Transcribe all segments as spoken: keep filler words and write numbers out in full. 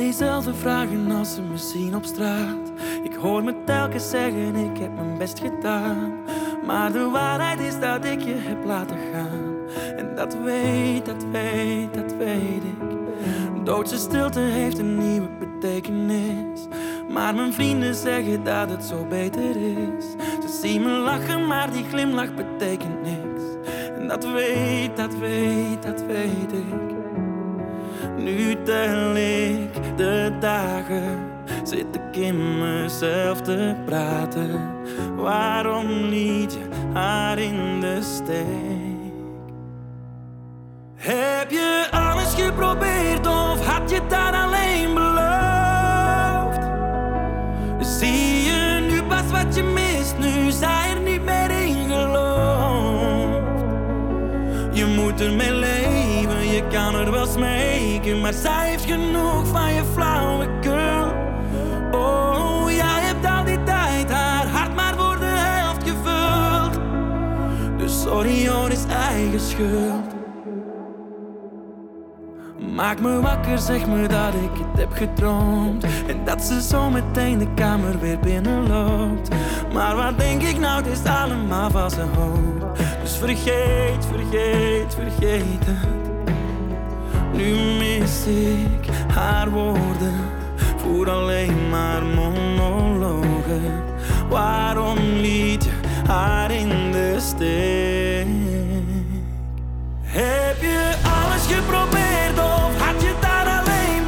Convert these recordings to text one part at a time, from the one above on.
diezelfde vragen als ze me zien op straat. Ik hoor me telkens zeggen, ik heb mijn best gedaan. Maar de waarheid is dat ik je heb laten gaan. En dat weet, dat weet, dat weet ik. Doodse stilte heeft een nieuwe betekenis. Maar mijn vrienden zeggen dat het zo beter is. Ze zien me lachen, maar die glimlach betekent niks. En dat weet, dat weet, dat weet ik. Nu tel ik de dagen, zit ik in mezelf te praten. Waarom liet je haar in de steek? Heb je alles geprobeerd of had je dat alleen beloofd? Zie je nu pas wat je mist, nu zij er niet meer in gelooft. Je moet ermee leven, je kan er wel smeken, maar zij heeft genoeg van je flauwekul. Oh, jij hebt al die tijd haar hart maar voor de helft gevuld. Dus sorry hoor, is eigen schuld. Maak me wakker, zeg me dat ik het heb gedroomd. En dat ze zo meteen de kamer weer binnenloopt. Maar wat denk ik nou, het is allemaal valse hoop. Dus vergeet, vergeet, vergeet het. Nu mis ik haar woorden, voer alleen maar monologen. Waarom liet je haar in de steek? Heb je alles geprobeerd of had je dat alleen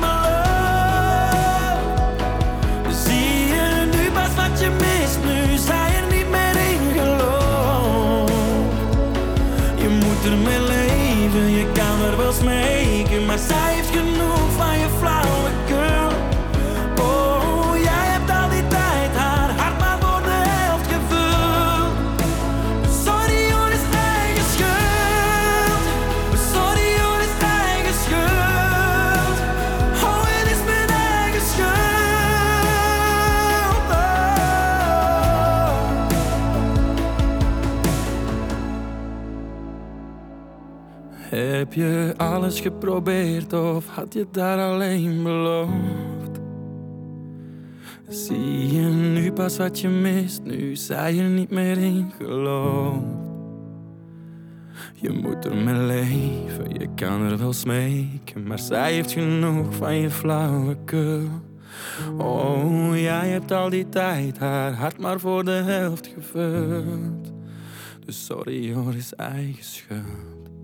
beloofd? Zie je nu pas wat je mist, nu zij er niet meer in gelooft. Je moet ermee leven, je kan er wel smeken, maar zij heeft genoeg van je flauwekul. Oh, jij hebt al die tijd haar hart maar voor de helft gevuld. Sorry hoor, is eigen schuld. Sorry hoor, is eigen schuld. Oh, het is mijn eigen schuld. Oh. Heb je alles geprobeerd of had je daar alleen beloofd? Zie je nu pas wat je mist, nu zij er niet meer in gelooft. Je moet ermee leven, je kan er wel smeken, maar zij heeft genoeg van je flauwekul. Oh, jij hebt al die tijd haar hart maar voor de helft gevuld. Dus sorry hoor, is eigen schuld.